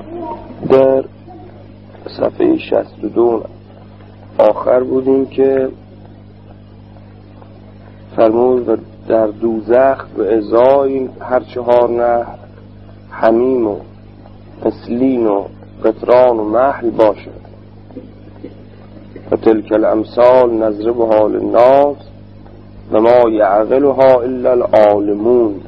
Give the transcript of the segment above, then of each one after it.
در صفحه 62 آخر بودیم که فرمود و در دوزخ به ازای هر 4 نهر حمیم و مسلین و قطران و محل باشد و تلک الامثال نضربها للناس و ما یعقلها الا العالمون.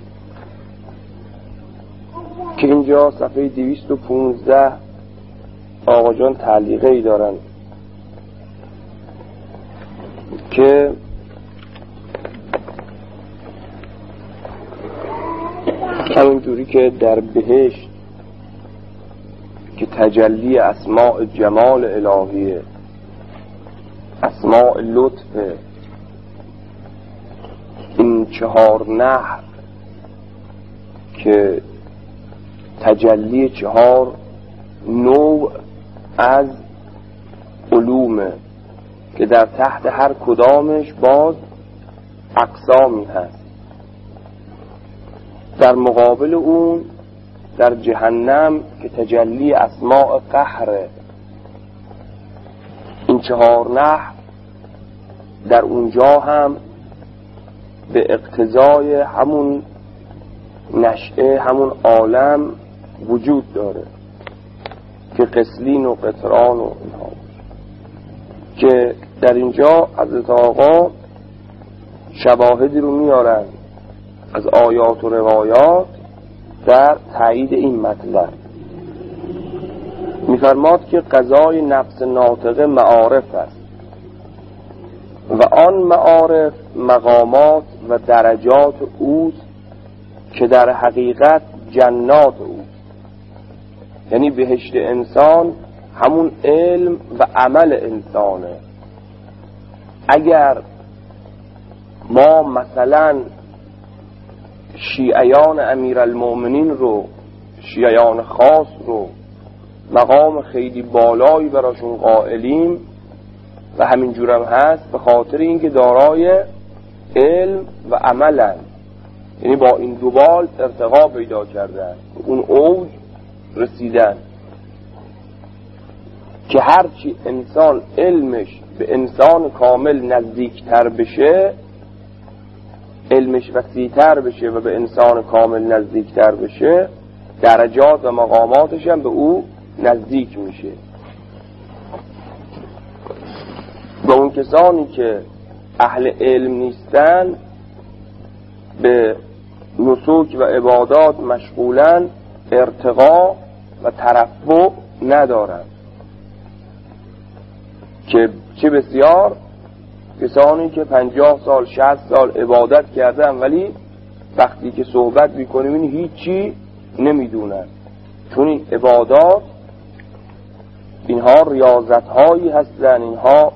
که اینجا صفحه 215 آقا جان تعلیقه ای دارن که همونجوری که در بهشت که تجلی اسماء جمال الهیه، اسماء لطف، این 4 نهر که تجلی 4 نوع از علومه که در تحت هر کدامش باز اقسامی هست. در مقابل اون در جهنم که تجلی اسماء قهره، این 4 نهر در اونجا هم به اقتضای همون نشأه همون عالم وجود داره که قسلین و قطران و اینها، که در اینجا حضرت آقا شواهدی رو میارن از آیات و روایات در تایید این مطلب. میفرماد که قضای نفس ناطقه معارف است و آن معارف مقامات و درجات اوست که در حقیقت جنات اوست. یعنی بهشت انسان همون علم و عمل انسانه. اگر ما مثلا شیعیان امیرالمؤمنین رو، شیعیان خاص رو مقام خیلی بالایی براشون قائلیم و همین جورم هست به خاطر اینکه دارای علم و عملن، یعنی با این دوبال ارتقا پیدا کردن، اون اوج رسیدن که هرچی انسان علمش به انسان کامل نزدیکتر بشه، علمش وسیع‌تر بشه و به انسان کامل نزدیکتر بشه، درجات و مقاماتش هم به او نزدیک میشه. و اون کسانی که اهل علم نیستن به نسک و عبادات مشغولن، ارتقا و ترفع ندارن. که چه بسیار کسانی که 50 سال 60 سال عبادت کردن ولی وقتی که صحبت میکنیم این هیچی نمیدونن، چون این عبادات اینها ریاضت هایی هستن، اینها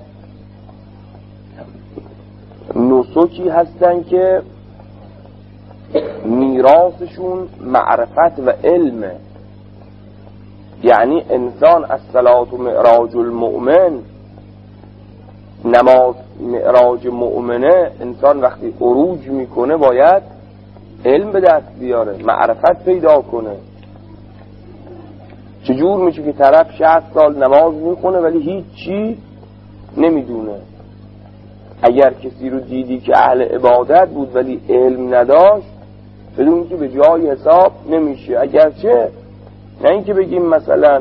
نسکی هستن که میراثشون معرفت و علمه. یعنی انسان از صلات و معراج المؤمن، نماز معراج مؤمنه، انسان وقتی عروج میکنه باید علم به دست بیاره، معرفت پیدا کنه. چجور میشه که طرف 60 سال نماز میخونه ولی هیچی نمیدونه؟ اگر کسی رو دیدی که اهل عبادت بود ولی علم نداشت، بدون که به جای حساب نمیشه. اگرچه نه اینکه بگیم مثلا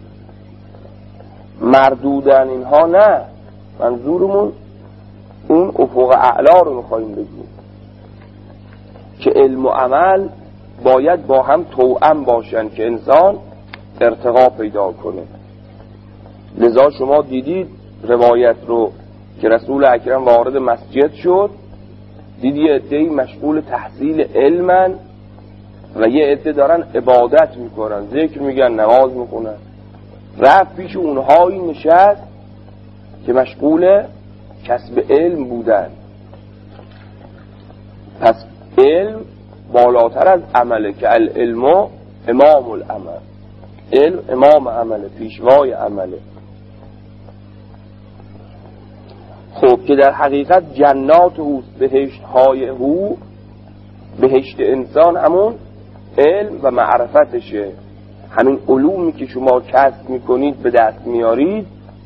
مردودن اینها، نه، منظورمون اون افق اعلا رو میخواییم بگیم که علم و عمل باید با هم توأم باشن که انسان ارتقا پیدا کنه. لذا شما دیدید روایت رو که رسول اکرم وارد مسجد شد، دیدی یه عده‌ای مشغول تحصیل علمن و یه عده دارن عبادت میکنن، ذکر میگن، نماز میکنن. رفت پیش اونهایی نشست که مشغول کسب علم بودن. پس علم بالاتر از عمله که العلم امام العمل، علم امام عمله، پیشوای عمله. خب که در حقیقت جنات اوست، بهشت های او، بهشت انسان همون علم و معرفتشه. همین علومی که شما کسب میکنید به دست میارید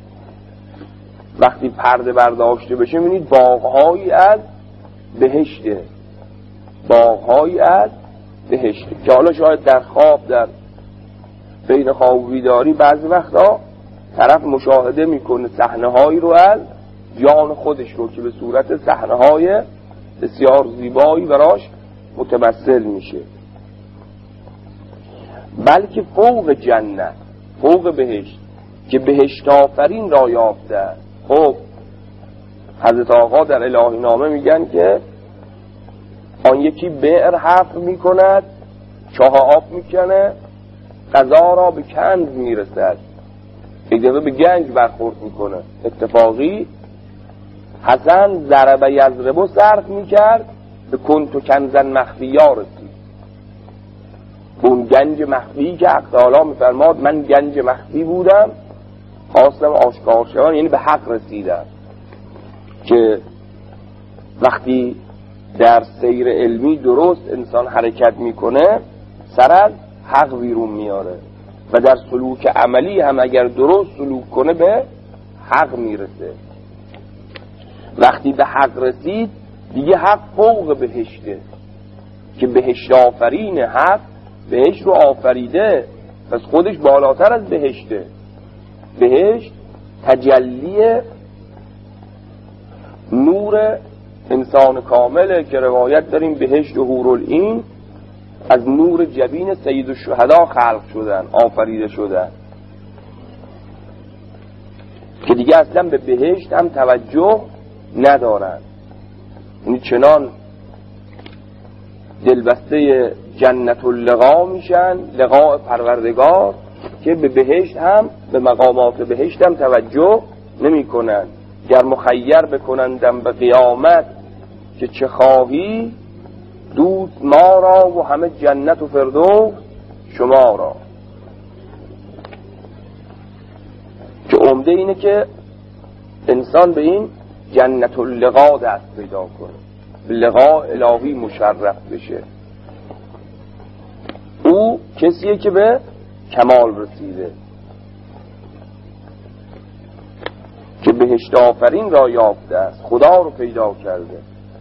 وقتی پرده برداشته بشه میبینید باغهایی از بهشته، باغهایی از بهشته که حالا شاید در خواب، در بین خواب و بیداری بعضی وقتا طرف مشاهده میکنه صحنه‌هایی رو از جان خودش رو که به صورت صحنه‌های بسیار زیبایی براش متمثل میشه. بلکه فوق جنت، فوق بهشت که بهشت آفرین را یافته. خب حضرت آقا در الهی نامه میگن که آن یکی بئر حفر میکند، چاه آب میکنه، غذا را به کنز میرسد، یک دفعه به گنج برخورد میکنه. اتفاقی حسن ضرب یضرب صرف میکرد به کنت و کنزن مخفیا رسید. اون گنج مخفی که حق تعالی میفرماد من گنج مخفی بودم خواستم آشکار شوم، یعنی به حق رسیدم. که وقتی در سیر علمی درست انسان حرکت میکنه سر از حق بیرون میاره و در سلوک عملی هم اگر درست سلوک کنه به حق میرسه. وقتی به حق رسید دیگه حق فوق بهشته که بهشت آفرین، حق بهشت رو آفریده، پس خودش بالاتر از بهشته. بهشت تجلی نور انسان کامله که روایت داریم بهشت و حورالعین از نور جبین سید الشهدا خلق شدن، آفریده شدن، که دیگه اصلا به بهشت هم توجه ندارن. یعنی چنان دلبسته جنت اللقا میشن، لقاء پروردگار، که به بهشت هم، به مقامات بهشت هم توجه نمی کنن. گر مخیر بکنندم به قیامت که چه خواهی، دوست ما را و همه جنت و فردوس شما را. که عمده اینه که انسان به این جنت اللقا دست پیدا کنه، به لقاء الهی مشرف بشه. او کسیه که به کمال رسیده، که بهشت آفرین را یافته است، خدا رو پیدا کرده.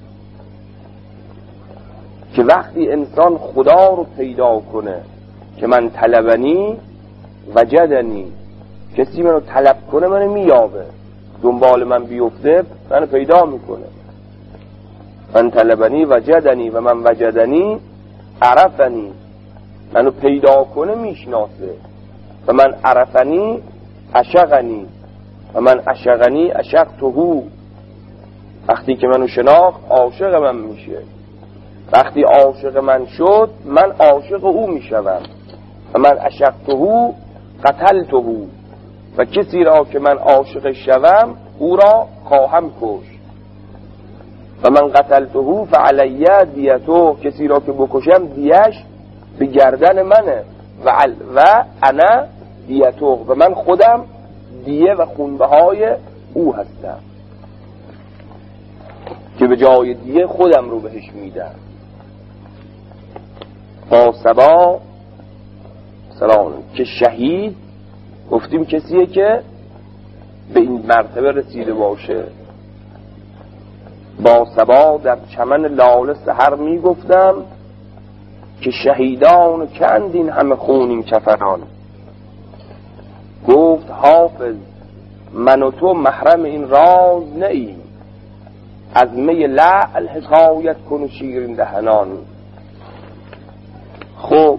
که وقتی انسان خدا رو پیدا کنه که من طلبنی وجدنی، کسی منو طلب کنه منو مییابه، دنبال من بیفته منو پیدا میکنه. من طلبنی وجدنی و من وجدنی عرفنی، منو پیدا کنه میشناسه. و من عرفنی عشقنی و من عشقنی عشقته، وقتی که منو شناخت عاشق من میشه، وقتی عاشق من شد من عاشق او میشوم. و من عشقته قتلته، و کسی را که من عاشق شوم او را خواهم کشت. و من قتلته فعلیه دیته، کسی را که بکشم دیش به گردن منه. و انا دیته، و من خودم دیه و خونبهای او هستم که به جای دیه خودم رو بهش میدم. با سبا سلام که شهید گفتیم کسیه که به این مرتبه رسیده باشه. با سبا در چمن لاله سحر میگفتم که شهیدان کندین همه خونین کفنان. گفت حافظ من و تو محرم این راز نئیم، از می لعل حکایت کن و شیرین دهنان. خب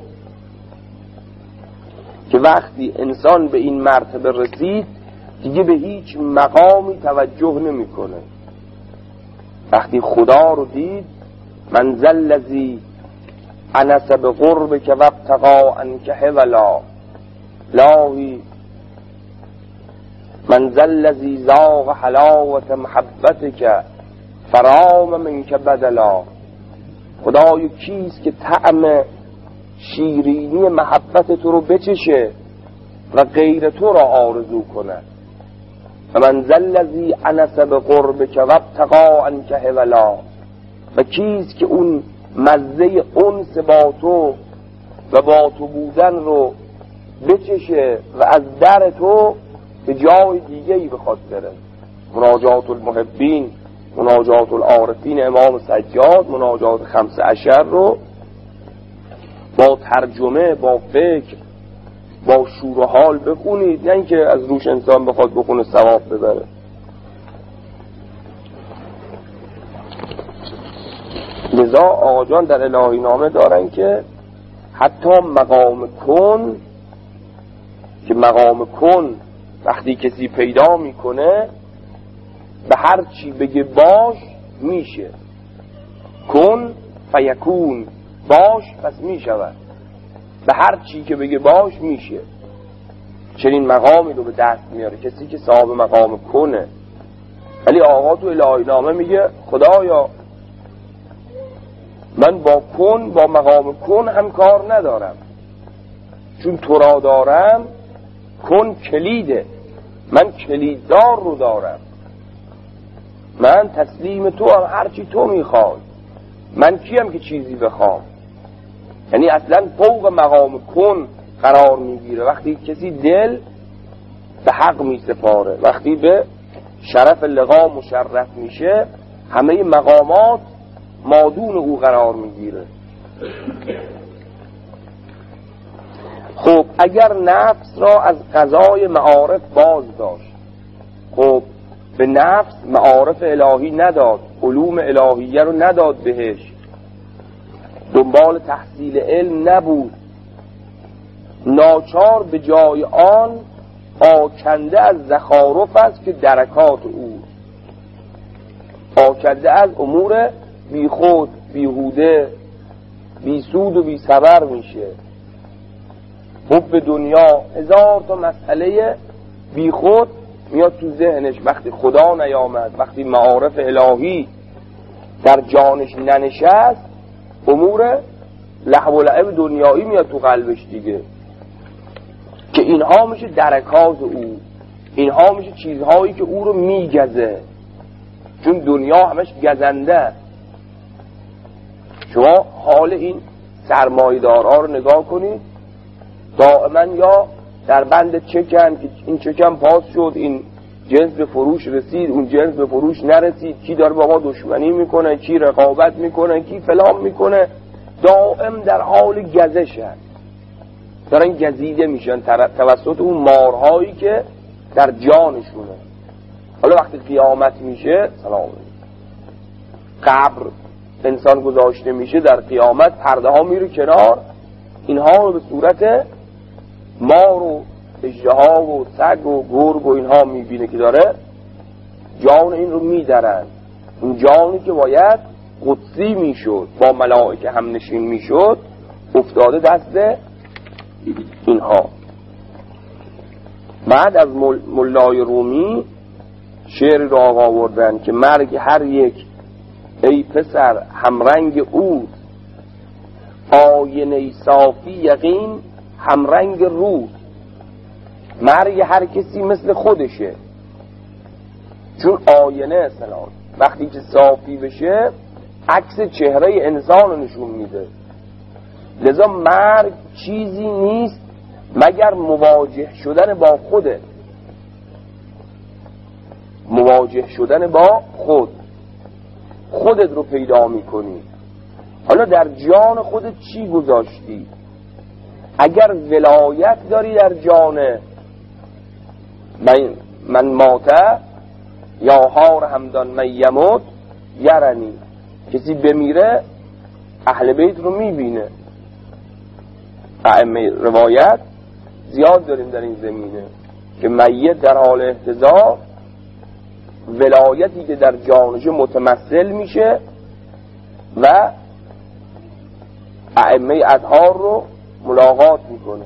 که وقتی انسان به این مرتبه رسید دیگه به هیچ مقامی توجه نمیکنه. وقتی خدا رو دید من ذا الذی انس بقربک وابتغى عنک حولا، لاهی من ذا الذی ذاق حلاوت محبتک فرام منک بدلا. خدای کیست که طعم شیرینی محبت تو رو بچشه و غیر تو را آرزو کنه. و من ذا الذی انس بقربک وابتغى عنک حولا، و کیست که اون مزه انس با تو و با تو بودن رو بچشه و از در تو به جای دیگه ای بخواد بره. مناجات المحبین، مناجات العارفین امام سجاد، مناجات 15 رو با ترجمه، با فکر، با شور و حال بخونید، نه اینکه از روش انسان بخواد بخونه ثواب ببره. لذا آقا جان در الهی نامه دارن که حتی مقام کن، که مقام کن وقتی کسی پیدا میکنه به هر چی بگه باش میشه. کن فیکون، باش پس میشود. به هر چی که بگه باش میشه. چنین مقامی رو به دست میاره کسی که صاحب مقام کنه. ولی آقا تو الهی نامه میگه خدایا من با کن، با مقام کن هم کار ندارم، چون تو را دارم. کن کلیده، من کلیددار رو دارم، من تسلیم تو هم، هرچی تو میخوای. من کیم که چیزی بخوام؟ یعنی اصلا فوق مقام کن قرار میگیره وقتی کسی دل به حق میسپاره، وقتی به شرف لقا مشرف میشه همه مقامات مادون او قرار میگیره. خب اگر نفس را از قضای معارف باز داشت، خب به نفس معارف الهی نداد، علوم الهیه رو نداد بهش، دنبال تحصیل علم نبود، ناچار به جای آن آکنده از زخارف است که درکات او، آکنده از امور بی خود، بیهوده، بی سود و بی ثمر میشه. حب دنیا، هزار تا مسئله بی خود میاد تو ذهنش وقتی خدا نیامد، وقتی معارف الهی در جانش ننشست، امور لهو و لعب دنیایی میاد تو قلبش دیگه، که اینها میشه درکات او، اینها میشه چیزهایی که او رو میگزه، چون دنیا همش گزنده. شما حال این سرمایه‌دارها رو نگاه کنید، دائما یا در بند چکن که این چکن پاس شد، این جنس به فروش رسید، اون جنس به فروش نرسید، کی داره با ما دشمنی میکنه، کی رقابت میکنه، کی فلان میکنه، دائم در حال گزش هست، دارن گزیده میشن توسط اون مارهایی که در جانشونه. حالا وقتی قیامت میشه، سلام، قبر انسان گذاشته میشه، در قیامت پرده ها میره کنار، اینها رو به صورت مار و اژدها و سگ و گرگ و اینها میبینه که داره جان این رو میدرن. اون جانی که باید قدسی میشد، با ملائکه هم نشین میشد، افتاده دست اینها. بعد از مولای رومی شعر را آوردن که مرگ هر یک ای پسر همرنگ او، آینه صافی یقین همرنگ روز. مرگ هر کسی مثل خودشه، چون آینه سلام وقتی که صافی بشه عکس چهره انسان رو نشون میده. لذا مرگ چیزی نیست مگر مواجه شدن با خوده، مواجه شدن با خودت رو پیدا میکنی. حالا در جان خودت چی گذاشتی؟ اگر ولایت داری در جان من ماته یا هار همدان من یموت یرنی، کسی بمیره اهل بیت رو میبینه. ائمه روایت زیاد داریم در این زمینه که میت در حال احتضار ولایتی که در جانش متمثل میشه و ائمه اطهار رو ملاقات میکنه.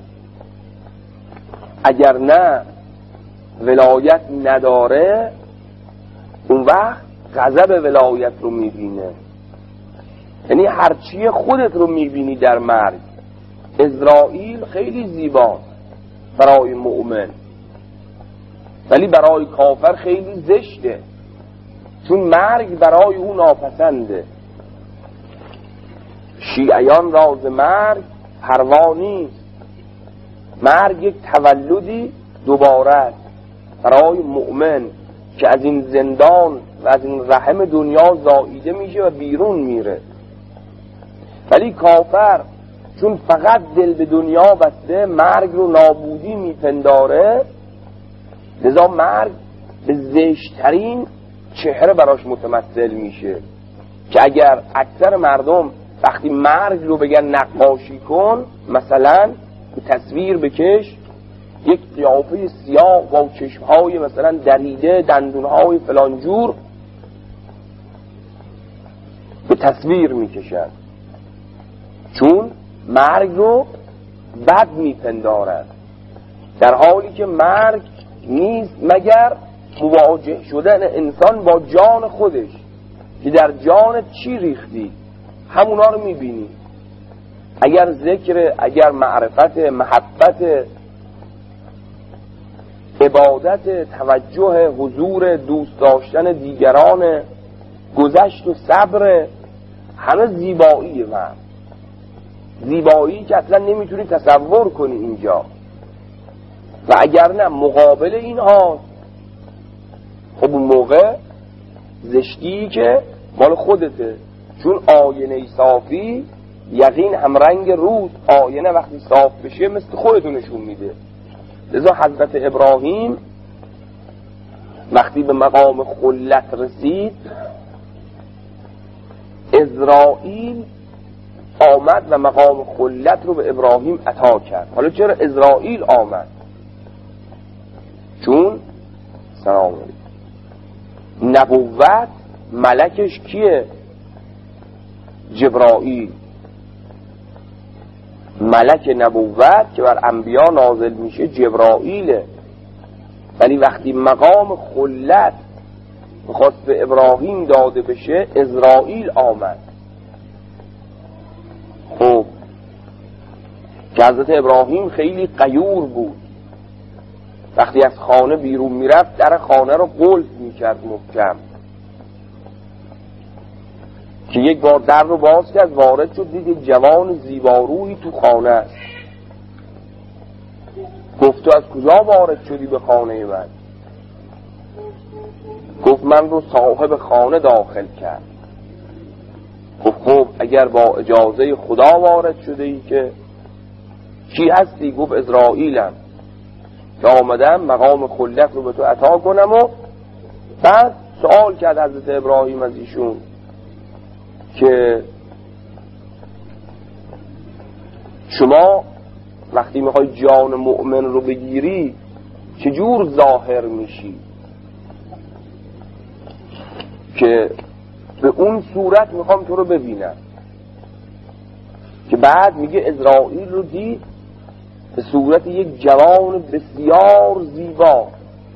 اگر نه ولایت نداره، اون وقت غضب ولایت رو میبینه. یعنی هرچی خودت رو میبینی در مرگ. عزرائیل خیلی زیباست برای مؤمن، ولی برای کافر خیلی زشته، چون مرگ برای او ناپسنده. شیعیان راز مرگ پروا نیست، مرگ یک تولدی دوباره است برای مؤمن که از این زندان و از این رحم دنیا زاییده میشه و بیرون میره. ولی کافر چون فقط دل به دنیا بسته مرگ رو نابودی میپنداره، لذا مرگ به زشترین چهره براش متمثل میشه که اگر اکثر مردم وقتی مرگ رو بگن نقاشی کن، مثلا تصویر بکش یک قیافه سیاه با چشمهای مثلا دریده، دندونهای فلانجور به تصویر میکشن، چون مرگ رو بد میپندارن، در حالی که مرگ نیست مگر مواجه شدن انسان با جان خودش که در جان چی ریختی همونا رو میبینی. اگر ذکر، اگر معرفت، محبت، عبادت، توجه، حضور، دوست داشتن دیگران، گذشت و صبر، همه زیبایی مرد، زیبایی که اصلا نمیتونی تصور کنی اینجا. و اگر نه مقابل این ها، خب اون موقع زشتی که مال خودته، چون آینه صافی یقین همرنگ روز، آینه وقتی صاف بشه مثل خودتو نشون میده. لذا حضرت ابراهیم وقتی به مقام خلت رسید، اسرائیل آمد و مقام خلت رو به ابراهیم عطا کرد. حالا چرا اسرائیل آمد؟ چون سلام علیکم، نبوت ملکش کیه؟ جبرائیل. ملک نبوت که بر انبیا نازل میشه جبرائیله، ولی وقتی مقام خلت میخواست به ابراهیم داده بشه، اسرائیل آمد. خب که حضرت ابراهیم خیلی غیور بود، وقتی از خانه بیرون میرفت در خانه رو قلف میکرد محکم، که یک بار در رو باز کرد وارد شد، دید جوان زیبارویی تو خانه است. گفت تو از کجا وارد شدی به خانه من؟ گفت من رو صاحب خانه داخل کرد. گفت خب اگر با اجازه خدا وارد شده ای که کی هستی؟ گفت اسرائیلم که آمدم مقام خلت رو به تو عطا کنم. و بعد سوال کرد حضرت ابراهیم از ایشون که شما وقتی میخوای جان مؤمن رو بگیری چجور ظاهر میشی که به اون صورت میخوام تو رو ببینم؟ که بعد میگه اسرائیل رو دید به صورت یک جوان بسیار زیبا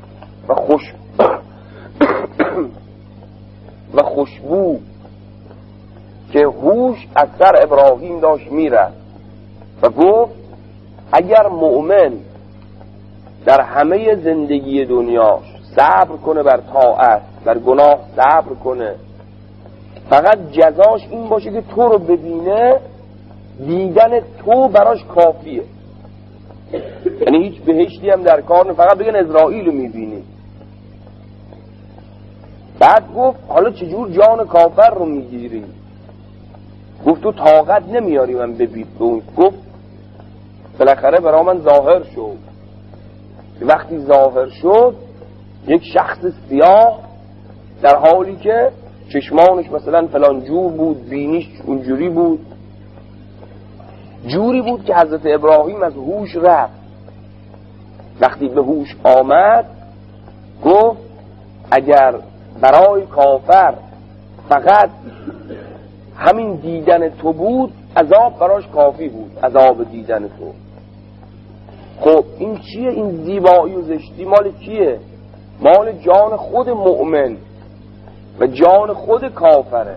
و خوشبو که هوش از سر ابراهیم داشت میرفت و گفت اگر مؤمن در همه زندگی دنیاش صبر کنه بر طاعت، بر گناه صبر کنه، فقط جزاش این باشه که تو رو ببینه، دیدن تو براش کافیه. یعنی هیچ بهشتی هم در کار نه، فقط بگن اسرائیل رو میبینی. بعد گفت حالا چجور جان کافر رو میگیری؟ گفت تو طاقت نمیاری من ببینم. گفت بالاخره برای من ظاهر شد. وقتی ظاهر شد یک شخص سیاه، در حالی که چشمانش مثلا فلان جور بود، بینیش اونجوری بود، جوری بود که حضرت ابراهیم از هوش رفت. وقتی به هوش آمد گفت اگر برای کافر فقط همین دیدن تو بود، عذاب براش کافی بود، عذاب دیدن تو. خب این چیه؟ این زیبایی و زشتی مال کیه؟ مال جان خود مؤمن و جان خود کافره.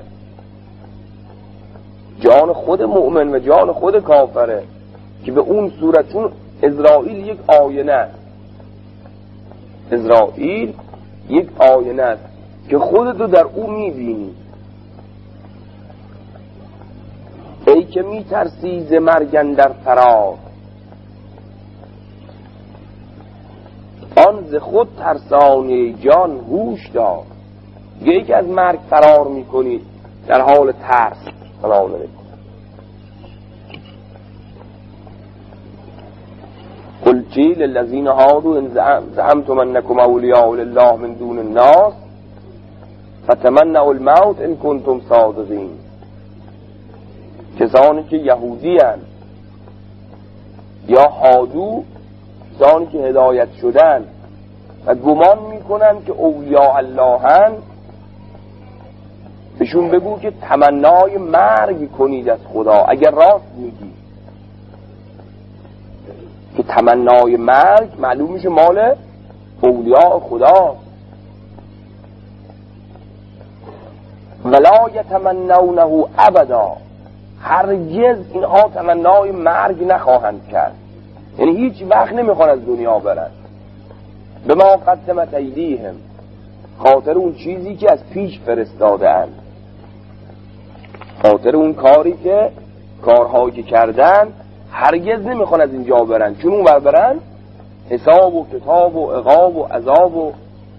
جان خود مؤمن و جان خود کافره که به اون صورت، چون اسرائیل یک آینه است، اسرائیل یک آینه است که خودتو در او میبینی. ای که میترسی ز مرگ اندر فرار، آن ز خود ترسانی جان هوش دار. یکی از مرگ فرار میکنید در حال ترس فرار نمیکنید. قل چی للذین هادوا ان زعمتم انکم اولیاء لله من دون الناس فتمنوا الموت ان کنتم صادقین. کسانی که یهودی هستند یا هادو، کسانی که هدایت شدن و گمان میکنن که اولیاء الله هستند، بهشون بگو که تمنای مرگ کنید از خدا اگر راست میگی. که تمنای مرگ معلوم میشه مال اولیاء خدا. ولا یتمنونه ابدا، هرگز اینها تمنای مرگ نخواهند کرد، یعنی هیچ وقت نمیخوان از دنیا برن. به ما قدمت ایدیهم، خاطر اون چیزی که از پیش فرستاده اند، خاطر اون کارهایی که کردن هرگز نمیخوان از اینجا برن، چون اون برن حساب و کتاب و عقاب و عذاب. و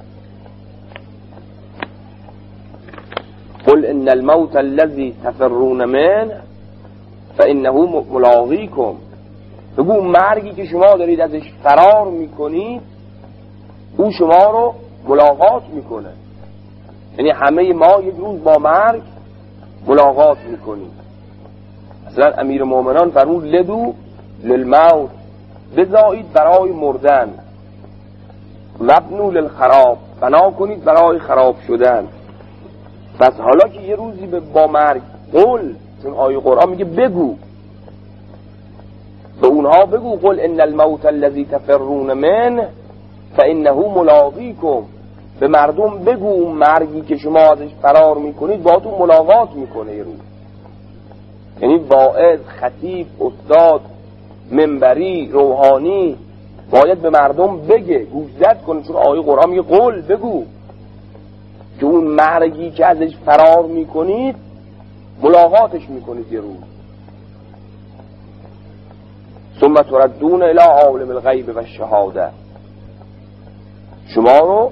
قل ان الموت الذي تفرون منه فانه ملاقیکم. بگو مرگی که شما دارید ازش فرار میکنید او شما رو ملاقات میکنه. یعنی همه ما یک روز با مرگ ملاقات میکنیم. مثلا امیر مومنان فرمود لدو للموت، بزایید برای مردن، وابنوا للخراب، بنا کنید برای خراب شدن. پس حالا که یه روزی با مرگ قل، چون آیه قرآن میگه بگو به اونها، بگو قل ان الموت الذي تفرون منه فانه ملاقیکم. به مردم بگو اون مرگی که شما ازش فرار میکنید با تو ملاقات میکنه یه روز. یعنی واعظ، خطیب، استاد، منبری، روحانی باید به مردم بگه، گوشزد کنه، چون آیه قرآن میگه قل، بگو که اون مرگی که ازش فرار میکنید ملاقاتش میکنید یه روز. ثم تردون الی عالم الغیب و الشهاده، شما رو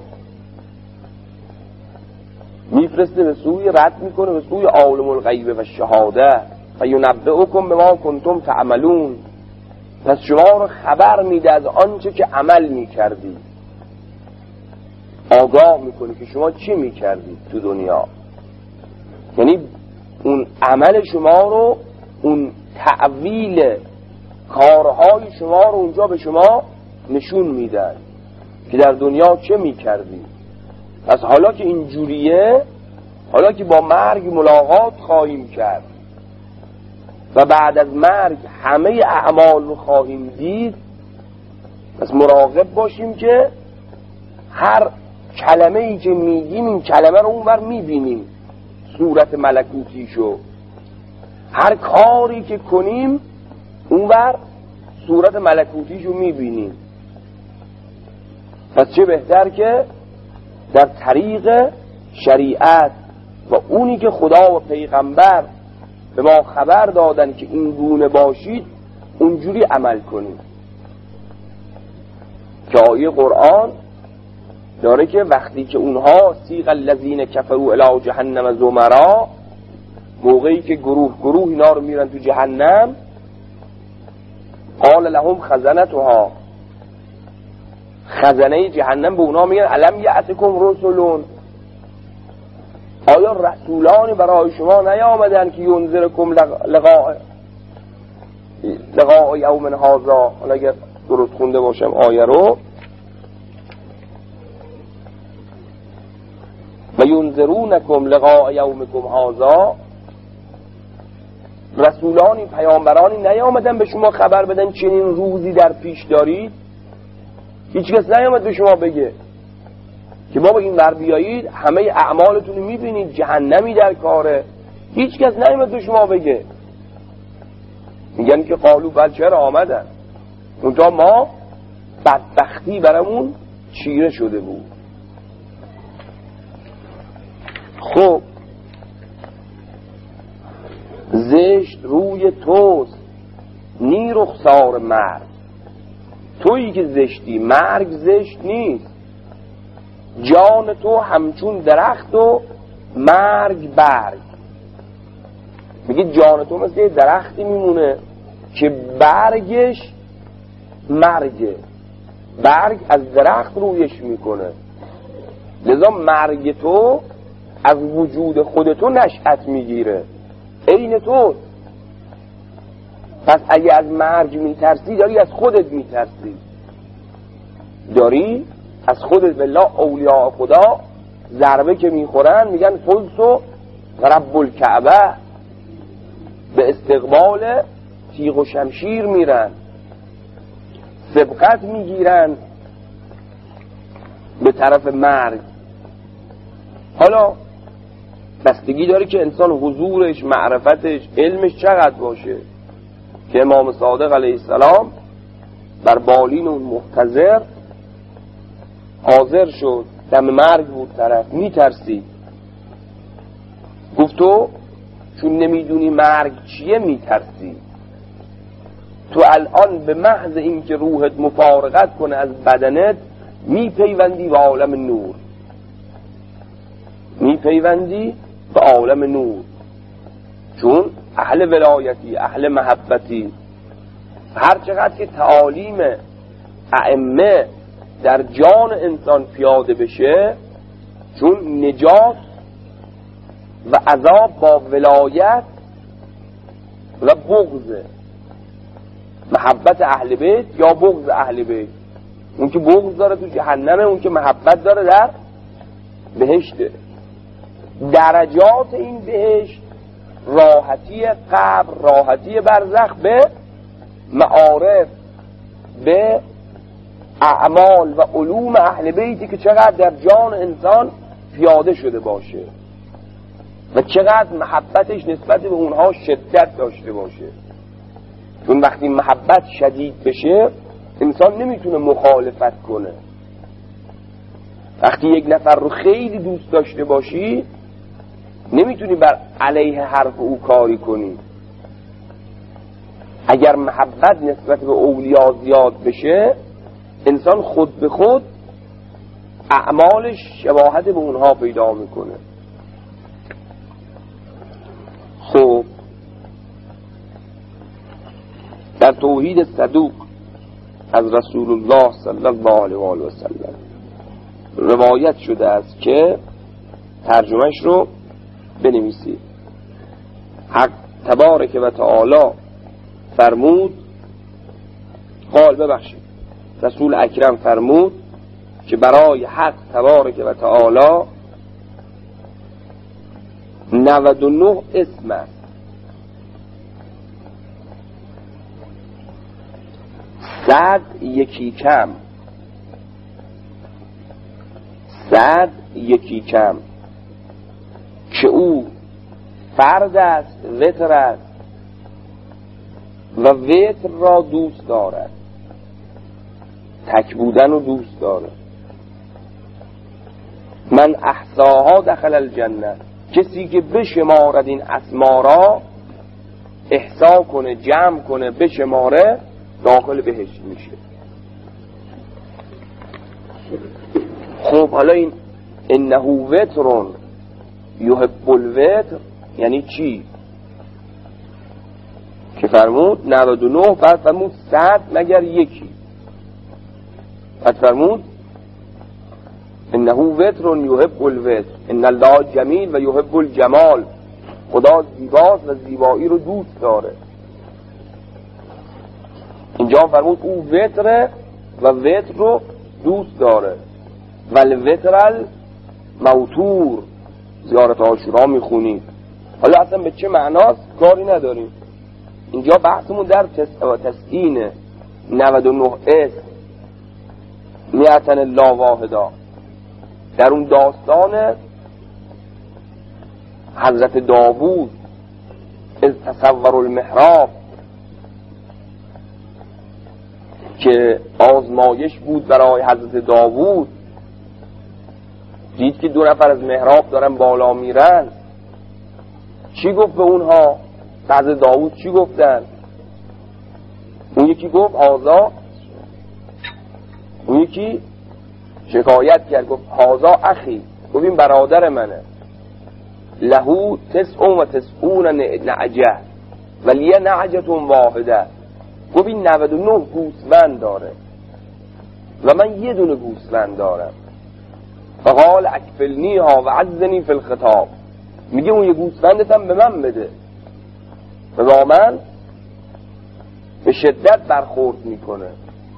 میفرسته به سوی، رد میکنه به سوی عالم الغیب و الشهاده و ینبئکم بما کنتم تعملون. پس شما رو خبر میده از آنچه که عمل میکردید، آگاه میکنه که شما چی میکردید تو دنیا. یعنی اون عمل شما رو، اون تعویل کارهای شما رو اونجا به شما نشون میدن که در دنیا چه میکردید. پس حالا که اینجوریه، حالا که با مرگ ملاقات خواهیم کرد و بعد از مرگ همه اعمال رو خواهیم دید، پس مراقب باشیم که هر کلمه ای که میگیم این کلمه رو اونور میبینیم صورت ملکوتیشو، هر کاری که کنیم اونور صورت ملکوتیشو میبینیم. پس چه بهتر که در طریق شریعت و اونی که خدا و پیغمبر به ما خبر دادن که این گونه باشید اونجوری عمل کنیم. که آیه قرآن داره که وقتی که اونها سیغ الذین کفروا الی جهنم زمرا، موقعی که گروه اینا رو میرن تو جهنم، قال لهم خزنتها، خزنه جهنم به اونا میگن الم یأتکم رسولون، آیا رسولانی برای شما نیامدن که ینذرکم لقاء یوم هذا. حالا اگر درست خونده باشم آیه رو، و ینذرونکم لقاء یومکم هذا، رسولانی، پیامبرانی نیامدن به شما خبر بدن چنین روزی در پیش دارید؟ هیچ کس نیامد به شما بگه که بابا این ور بیایید همه اعمالتون رو میبینید، جهنمی در کاره. هیچ کس نیامد به شما بگه. میگن که قالو بل چرا آمدن، اونجا ما بدبختی برامون چیره شده بود. خب زشت روی توست نی رخسار مرد، تویی که زشتی، مرگ زشت نیست. جان تو همچون درخت و مرگ برگ. میگه جان تو مثل یه درختی میمونه که برگش مرگه، برگ از درخت رویش میکنه. لذا مرگ تو از وجود خودتو نشأت میگیره، عین تو. پس اگه از مرگ میترسی داری از خودت میترسی، داری از خودت. بالله اولیاء خدا ضربه که میخورن میگن فلسو و رب الکعبه، به استقبال تیغ و شمشیر میرن، سبقت میگیرن به طرف مرگ. حالا بستگی داره که انسان حضورش، معرفتش، علمش چقدر باشه. که امام صادق علیه السلام بر بالین اون محتضر حاضر شد، دم مرگ بود طرف، میترسید. گفت تو چون نمیدونی مرگ چیه میترسی. تو الان به محض اینکه روحت مفارقت کنه از بدنت میپیوندی به عالم نور، میپیوندی به عالم نور. چون اهل ولایتی، اهل محبتی، هر چقدر که تعالیم ائمه در جان انسان پیاده بشه، چون نجات و عذاب با ولایت و بغض، محبت اهل بیت یا بغض اهل بیت. اون که بغض داره تو جهنمه، اون که محبت داره در بهشته. درجات این بهشت راحتی قبر، راحتی برزخ، به معارف، به اعمال و علوم اهل بیتی که چقدر در جان انسان پیاده شده باشه و چقدر محبتش نسبت به اونها شدت داشته باشه. چون وقتی محبت شدید بشه انسان نمیتونه مخالفت کنه. وقتی یک نفر رو خیلی دوست داشته باشی نمیتونی بر علیه حرف او کاری کنی. اگر محبت نسبت به اولیاء زیاد بشه انسان خود به خود اعمالش شباهت به اونها پیدا میکنه. خب در توحید صدوق از رسول الله صلی الله علیه و آله و سلم روایت شده است که ترجمهش رو بنویسید. حق تبارک و تعالی فرمود، رسول اکرم فرمود که برای حق تبارک و تعالی 99 اسم است. 100 یکی کم، 100 یکی کم، که او فرد است، وتر است و وتر را دوست دارد، تک بودن رو دوست داره. من احصاها دخل الجنه، کسی که بشمارد این اسما را، احصا کنه، جمع کنه، بشماره، داخل بهشت میشه. خب حالا این انه وتر یحب الوتر یعنی چی؟ که فرمود 99، بعد فرمود 100 مگر یکی، بعد فرمود انه وتر یحب الوتر، ان الله جمیل و یحب الجمال، خدا زیباست و زیبایی رو دوست داره. اینجا فرمود او وتر و وتر رو دوست داره. والوتر الموتور، زیارت عاشورا میخونید. حالا اصلا به چه معناست کاری نداریم، اینجا بحثمون در تسکین 99 اسم نیتن الله واحدا. در اون داستان حضرت داوود از تصور المحراب که آزمایش بود برای حضرت داوود، دید که 2 نفر از محراب دارن بالا میرن، چی گفت به اونها؟ حضرت داوود چی گفتن؟ اون یکی گفت آزا اون یکی شکایت کرد گفت هازا اخی، گفت این برادر منه، لهو 99 نعجه ولی نعجه واحده، گفت این 99 گوسفند داره و من یه دونه گوسفند دارم. فقال اکفلنی ها و عزنی فی الخطاب، میگه اون یه گوسفندتم به من بده و با من به شدت برخورد میکنه.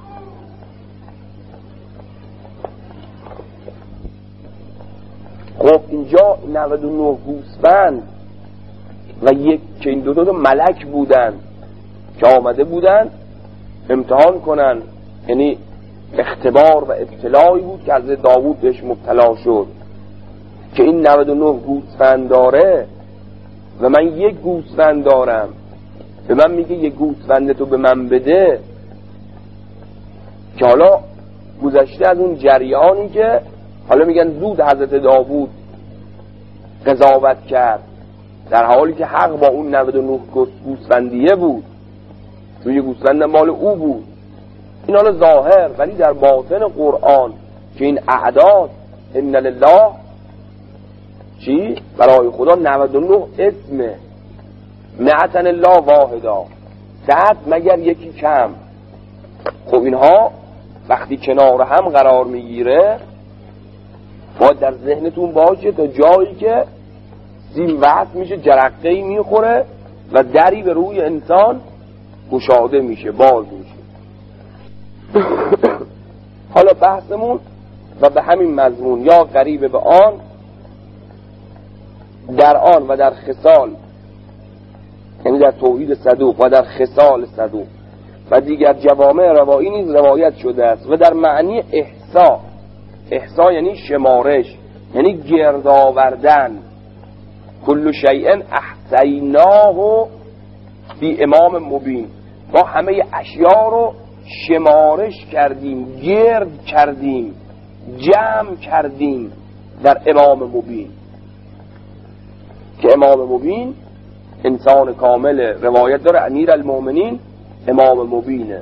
خب اینجا 99 گوسفند و یک که این دو ملک بودن که آمده بودن امتحان کنن، یعنی اختبار و ابتلایی بود که حضرت داوود بهش مبتلا شد که این 99 گوسفند داره و من یک گوسفند دارم، به من میگه یک گوسفند تو به من بده. که حالا گذشته از اون جریانی که حالا میگن زود حضرت داوود قضاوت کرد در حالی که حق با اون 99 گوسفندیه بود، تو یه گوسفند مال او بود. این حالا ظاهر، ولی در باطن قرآن که این اعداد ان لله چی؟ برای خدا 99 اسمه، معتن الله واحدا، 100 مگر یکی کم. خب اینها وقتی کنار هم قرار میگیره باید در ذهنتون باشه تا جایی که سیم وقت میشه جرقه‌ای میخوره و دری به روی انسان گشاده میشه، باز میشه. حالا بحثمون و به همین مضمون یا قریب به آن، در آن و در خصال، یعنی در توحید صدوق و در خصال صدوق و دیگر جوامع روایی نیز روایت شده است. و در معنی احصا، احصا یعنی شمارش، یعنی گرد آوردن، کل شیء احصیناه فی امام مبین، ما همه اشیا رو شمارش کردیم، گرد کردیم، جمع کردیم در امام مبین. که امام مبین انسان کامل، روایت داره امیر المؤمنین امام مبینه.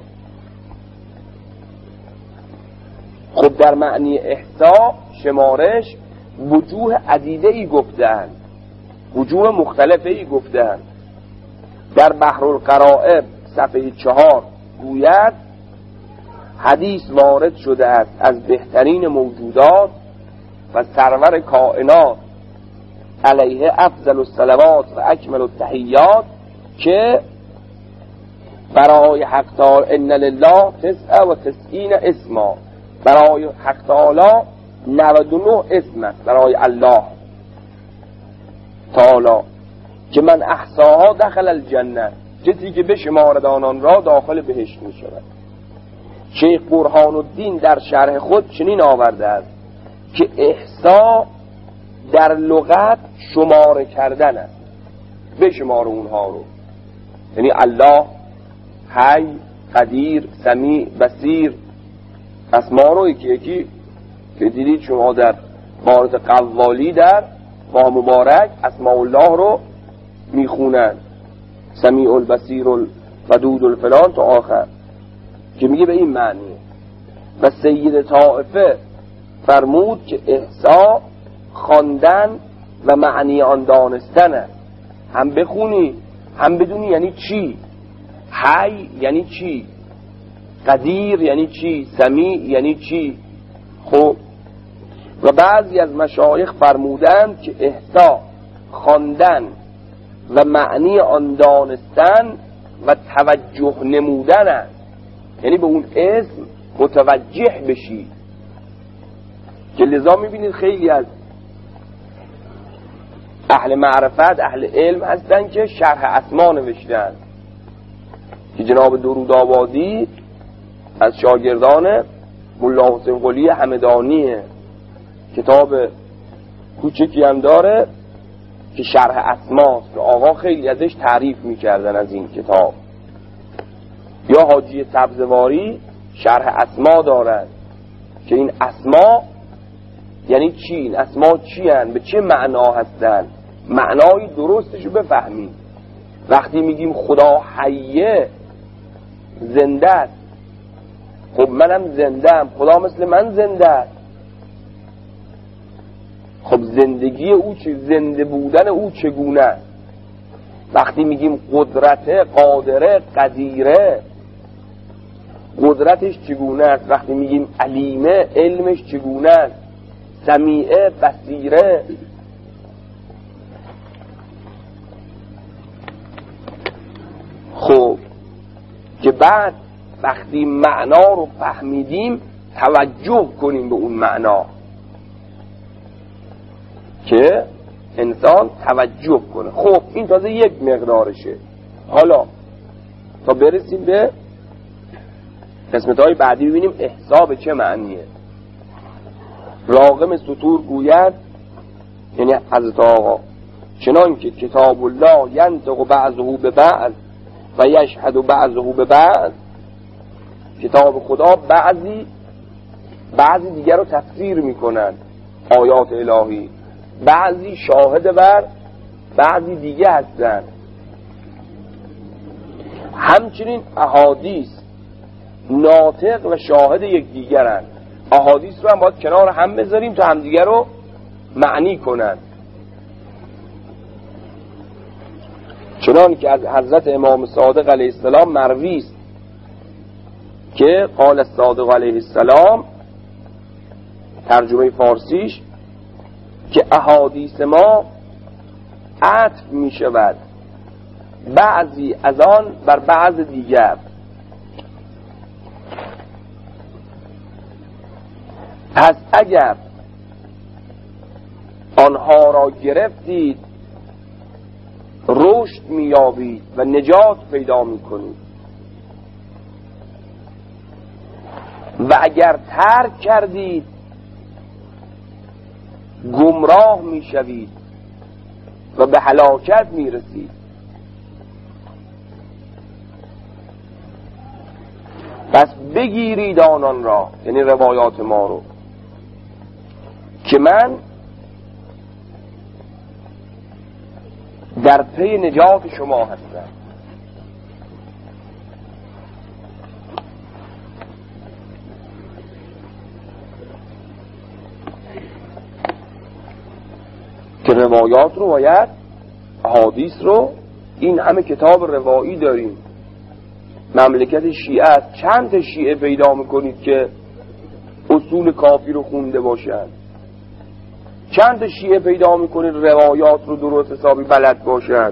خود در معنی احصا شمارش وجوه عدیده‌ای گفتن، وجوه مختلفه‌ای گفتن. در بحر القرائب صفحه 4 گوید حدیث وارد شده است از بهترین موجودات و سرور کائنات علیه افضل الصلوات و اکمل التحیات که برای حق تعالی ان لله 99 اسما، برای حق تعالی 99 اسم است برای الله تعالی که من احصاها دخل الجنه، کسی که بشمارد آنان را داخل بهشت می شود. شیخ برهان الدین در شرح خود چنین آورده است که احصا در لغت شماره کردن است، بشمار اونها رو، یعنی الله حی، قدیر، سمیع، بصیر، اسما رو یکی که دیدید شما در بارت قوالی در با مبارک اسماء الله رو میخونن، سمیع البصیر الودود الفلان تا آخر، که میگه به این معنی. و سید طائفه فرمود که احصا خواندن و معنی آن دانستن است، هم بخونی هم بدونی یعنی چی، حی یعنی چی، قدیر یعنی چی، سمیع یعنی چی. خب و بعضی از مشایخ فرمودند که احصا خواندن و معنی آن دانستن و توجه نمودن است، یعنی به اون اسم متوجه بشی. که لذا میبینید خیلی از اهل معرفت، اهل علم هستن که شرح اسما نوشتن، که جناب درود آبادی از شاگردان ملا حسین قلی همدانیه، کتاب کوچکی هم داره که شرح اسماست که آقا خیلی ازش تعریف میکردن از این کتاب. یا حاجی سبزواری شرح اسما دارن که این اسما یعنی چی، این اسما چی هن، به چه معنا هستن، معنای درستشو بفهمید. وقتی میگیم خدا حیه، زنده است، خب منم زنده ام، خدا مثل من زنده است. خب زندگی او زنده بودن او چگونه است؟ وقتی میگیم قدرته، قادره، قدیره، قدرتش چگونه است؟ وقتی میگیم علیمه، علمش چگونه است؟ سمیعه، بصیره. خب که بعد وقتی معنا رو فهمیدیم توجه کنیم به اون معنا، که انسان توجه کنه. خب این تازه یک مقدارشه. حالا تا برسیم به قسمت‌های بعدی ببینیم احساب چه معنیه. راغم سطور گوید، یعنی حضرت آقا، چنان که کتاب الله ینطق بعضه به بعض و یشهد بعضه به بعض، کتاب خدا بعضی دیگر رو تفسیر میکنن، آیات الهی، بعضی شاهد بر بعضی دیگه هستن. همچنین احادیث ناطق و شاهد یک دیگرن. احادیث رو هم باید کنار هم بذاریم تا همدیگه رو معنی کنن. چنان که از حضرت امام صادق علیه السلام مروی است که قال الصادق علیه السلام، ترجمه فارسیش، که احادیث ما عطف می شود بعضی از آن بر بعض دیگر. پس اگر آنها را گرفتید رشد می‌یابید و نجات پیدا می‌کنید، و اگر ترک کردید گمراه می‌شوید و به هلاکت می‌رسید. پس بگیرید آنان را، یعنی روایات ما رو، که من در پی نجات شما هستم. که روایات رو باید، احادیث رو، این همه کتاب روایی داریم. مملکت شیعه است، چند تا شیعه پیدا میکنید که اصول کافی رو خونده باشن؟ چند تا شیعه پیدا میکنید روایات رو درست حسابی بلد باشن؟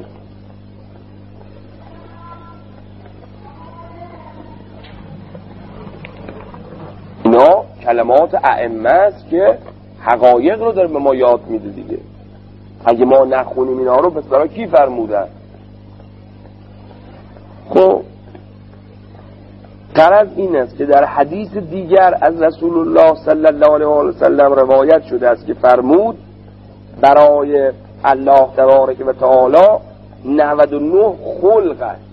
اینا کلمات ائمه است که حقایق رو داره به ما یاد میده دیگه. اگه ما نخونیم اینا رو، پس برای کی فرمودن؟ خب غرض این است که در حدیث دیگر از رسول الله صلی الله علیه و سلم روایت شده است که فرمود برای الله تبارک و تعالی 99 خلق است.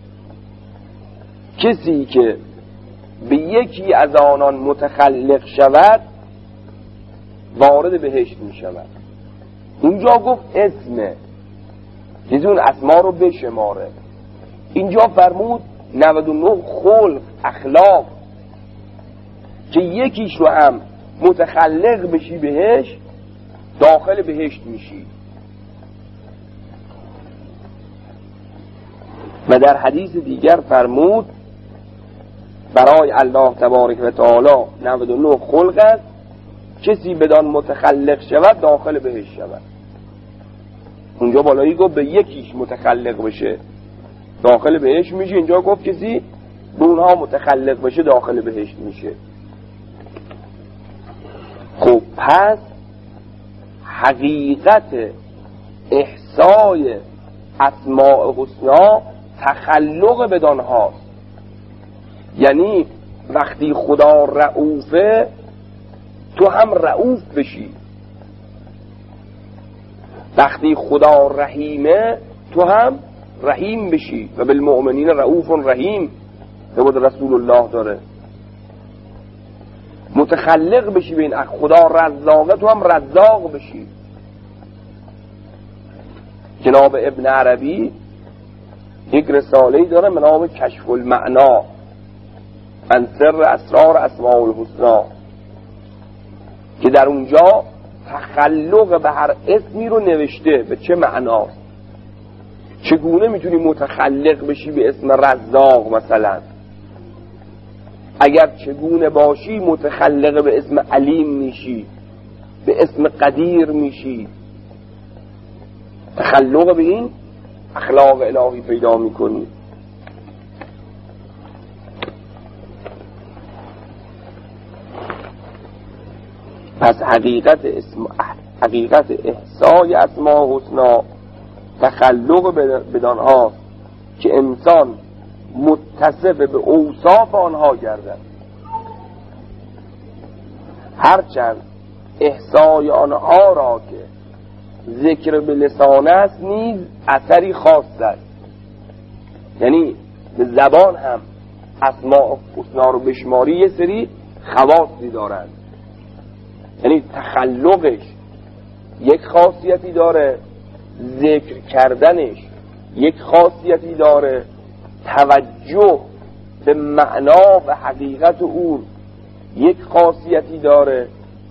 کسی که به یکی از آنان متخلق شود وارد بهشت می شود. اونجا گفت اسمه، چیزی اون اسما رو بشماره. اینجا فرمود 99 خلق، اخلاق، که یکیش رو هم متخلق بشی بهش، داخل بهشت میشی. و در حدیث دیگر فرمود برای الله تبارک و تعالی 99 خلق است، کسی بدان متخلق شود داخل بهشت شود. اونجا بالایی گفت به یکیش متخلق بشه داخل بهشت میشه، اینجا گفت کسی به اونها متخلق بشه داخل بهشت میشه. خب پس حقیقت احصای اسماء حسنا تخلق بدان هاست. یعنی وقتی خدا رؤوفه تو هم رؤوف بشی، وقتی خدا رحیمه تو هم رحیم بشی. و بالمؤمنین رؤوف رحیم، نبود رسول الله داره. متخلق بشی به این خدا رزاقه، تو هم رزاق بشی. جناب ابن عربی یک رساله‌ای داره به نام کشف المعنا، عن سر اسرار اسماء الحسنا که در اونجا تخلق به هر اسمی رو نوشته. به چه معناست؟ چگونه میتونی متخلق بشی به اسم رزاق مثلا؟ اگر چگونه باشی متخلق به اسم علیم میشی، به اسم قدیر میشی، تخلق به این اخلاق الهی پیدا میکنی. پس حقیقت احصای اسماء حسنا تخلق بدان ها که انسان متصف به اوصاف آنها گردد. هرچند احصای آنها را که ذکر به لسان است نیز اثری خاص است، یعنی به زبان هم اسماء حسنا رو بشماری یه سری خواصی دارند، یعنی تخلقش یک خاصیتی داره، ذکر کردنش یک خاصیتی داره، توجه به معنا و حقیقت اون یک خاصیتی داره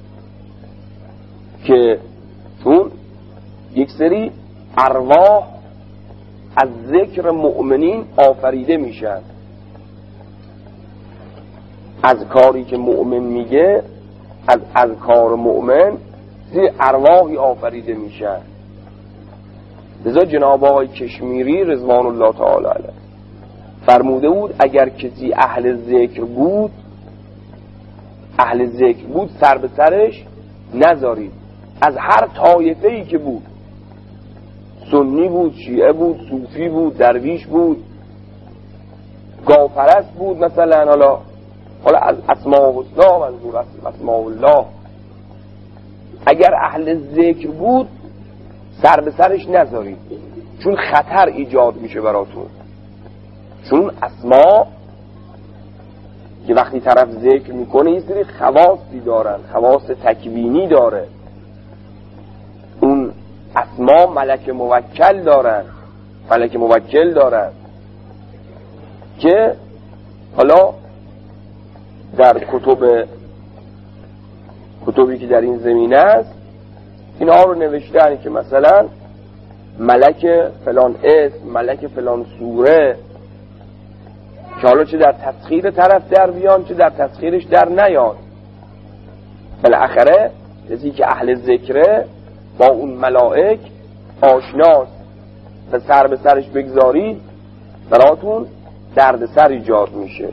که اون یک سری ارواح از ذکر مؤمنین آفریده میشن. از کاری که مؤمن میگه، از کار مؤمن سری ارواحی آفریده میشن. لذا جناب آقای کشمیری رضوان الله تعالی علیه فرموده بود اگر کسی اهل ذکر بود سر به سرش نذارید، از هر طایفه‌ای که بود، سنی بود، شیعه بود، صوفی بود، درویش بود، گاوپرست بود، مثلا حالا از اسماء حسنا منظور اسماء الله، اگر اهل ذکر بود سر به سرش نذارید، چون خطر ایجاد میشه براتون. چون اسما که وقتی طرف ذکر میکنه یه سری خواصی دارن، خواص تکوینی داره. اون اسما ملک موکل دارن که حالا در کتبی که در این زمینه است اینها رو نوشتن که مثلا ملک فلان اسم، ملک فلان سوره، که حالا چه در تسخیر طرف در بیان چه در تسخیرش در نیاد، بالاخره کسی که اهل ذکره با اون ملائک آشناست و سر به سرش بگذارید براتون درد سر ایجاد میشه.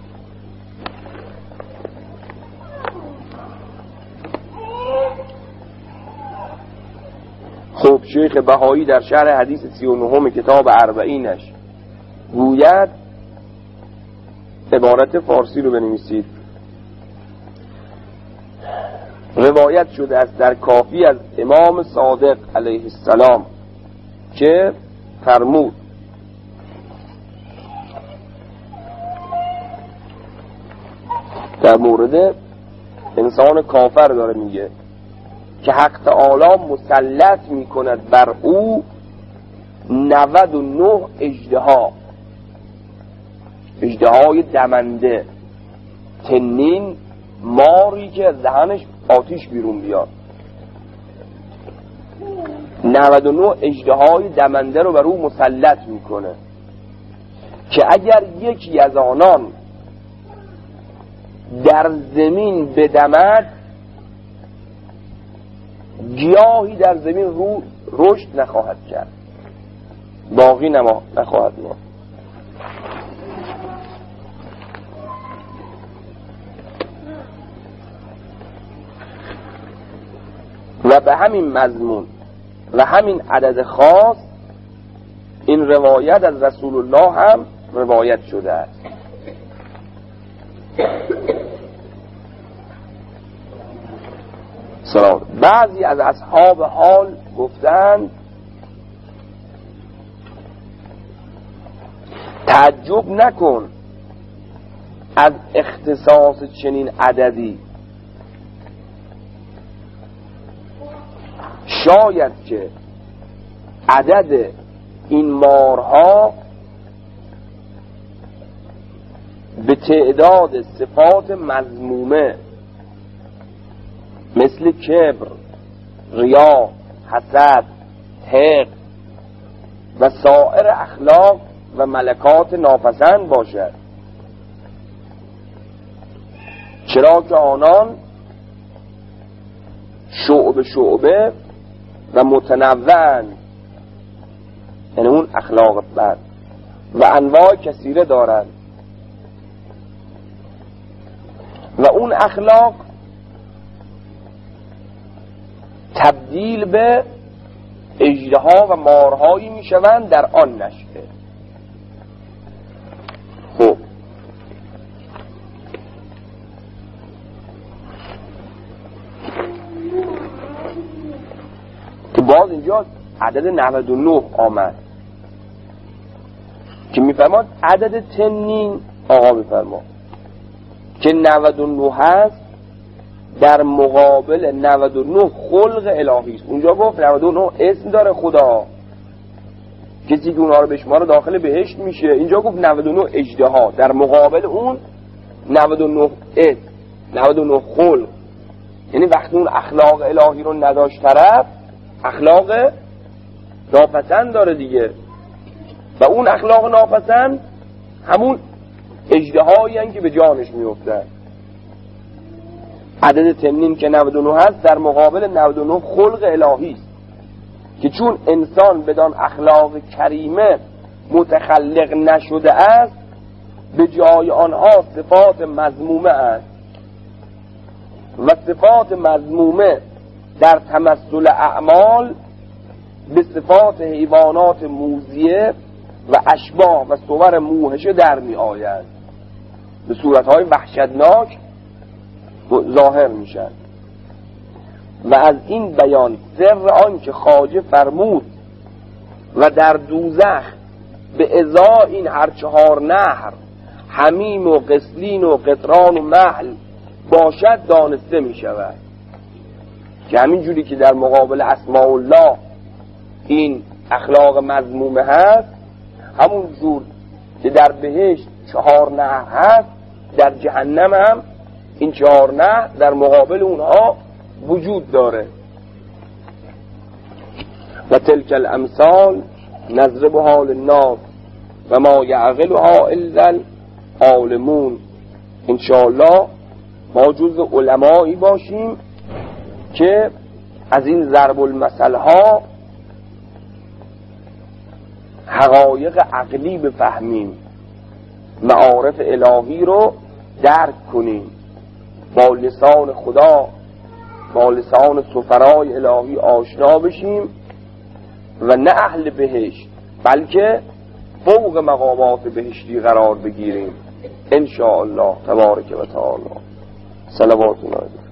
خب شیخ بهایی در شرح حدیث 39 کتاب اربعینش گوید، عبارت فارسی رو بنویسید، روایت شده است در کافی از امام صادق علیه السلام که فرمود در مورد انسان کافر داره میگه که حق تعالی مسلط میکند بر او 99 اژدهای دمنده، تنین، ماری که از دهنش آتیش بیرون بیاد. 99 اژدهای دمنده رو بر او مسلط میکنه که اگر یکی از آنان در زمین بدمد گیاهی در زمین رو رشد نخواهد کرد، باقی نخواهد ماند. و به همین مضمون و همین عدد خاص این روایت از رسول الله هم روایت شده است. سلام. بعضی از اصحاب حال گفتند تعجب نکن از اختصاص چنین عددی، شاید که عدد این مارها به تعداد صفات مذمومه مثل کبر، ریا، حسد، حقد و سایر اخلاق و ملکات ناپسند باشد، چرا که آنان شعبه شعبه و متنوعند، یعنی اون اخلاق بد و انواع کثیره دارند و اون اخلاق تبدیل به اژدها و مارهایی میشوند در آن نشأه. خب که باز اینجا عدد 99 آمد که میفرماد عدد تنین، آقا میفرماد که 99 هست در مقابل 99 خلق الهی است. اونجا گفت 99 اسم داره خدا، کسی که اونها رو بشماره داخل بهشت میشه. اینجا گفت 99 اژدها در مقابل اون 99 اسم، 99 خلق. یعنی وقتی اون اخلاق الهی رو نداشت طرف، اخلاق ناپسند داره دیگه، و اون اخلاق ناپسند همون اژدهایی هستند که به جانش میافتن. عدد تنین که 99 هست در مقابل 99 خلق الهی است که چون انسان بدان اخلاق کریمه متخلق نشده است، به جای آنها صفات مذمومه است و صفات مذمومه در تمثل اعمال به صفات حیوانات موذیه و اشباح و صور موحشه در می آید، به صورتهای وحشتناک ظاهر میشن. و از این بیان سر آن که خواجه فرمود و در دوزخ به ازای این هر 4 نهر حمیم و قسلین و قطران و محل باشد دانسته می شود که همین جوری که در مقابل اسماء الله این اخلاق مذمومه هست، همون جور که در بهشت 4 نهر هست، در جهنم هم این 4 نهر در مقابل اونها وجود داره. و تلک الامثال نضربها للناس و ما یعقلها الا العالمون. انشاءالله ما جز علمایی باشیم که از این ضرب المثل ها حقایق عقلی بفهمیم، معارف الهی رو درک کنیم، با لسان خدا، با لسان سفرای الهی آشنا بشیم و نه اهل بهشت بلکه فوق مقامات بهشتی قرار بگیریم ان شاء الله تبارک و تعالی. صلوات الله.